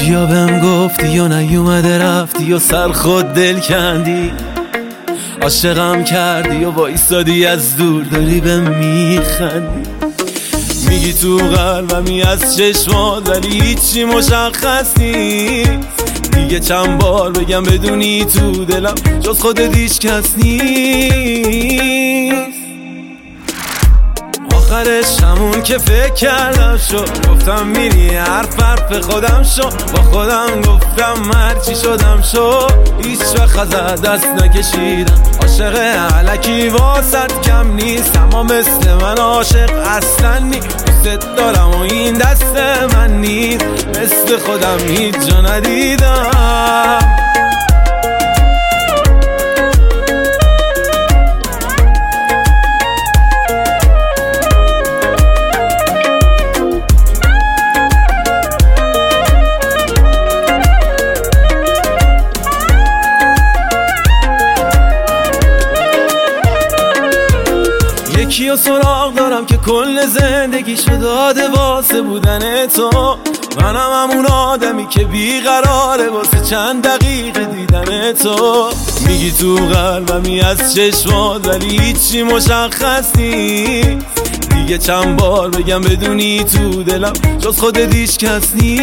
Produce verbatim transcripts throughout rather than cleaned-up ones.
یا بهم گفتی یا نیومده رفتی یا سر خود دل کندی، عاشقم کردی یا وایسادی از دور داری بهم میخندی. میگی تو قلبمی از چشمات ولی هیچی مشخص نیست. دیگه چند بار بگم بدونی تو دلم جز خودت هیچ کس نیست. آخرش همون که فکر کردم شد، گفتم میری حرف حرف خودم شد. با خودم گفتم هرچی شدم شد، هیچ وقت ازت دست نکشیدم. عاشق الکی واسط کم نیست، اما مثل من عاشق اصلا نیست. دوست دارم و این دست من نیست، مثل خودم هیچ جا ندیدم. یکی و سراغ دارم که کل زندگیشو داده واسه بودن تو. منم همون آدمی که بیقراره واسه چند دقیقه دیدن تو. میگی تو قلبمی از چشمات ولی هیچی مشخص نیست. دیگه چند بار بگم بدونی تو دلم جز خودت هیچ کس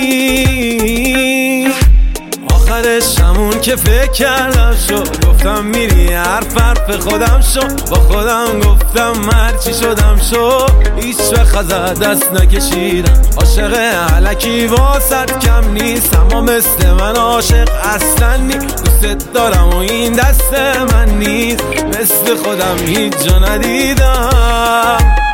نیست. آخرش همون که فکر کردم شد، گفتم میری حرف حرف خودم شد. با خودم گفتم هرچی شدم شد، هیچ وقت ازت دست نکشیدم. عاشق الکی واسط کم نیست، اما مثل من عاشق اصلا نیست. دوست دارم و این دست من نیست، مثل خودم هیچ جا ندیدم.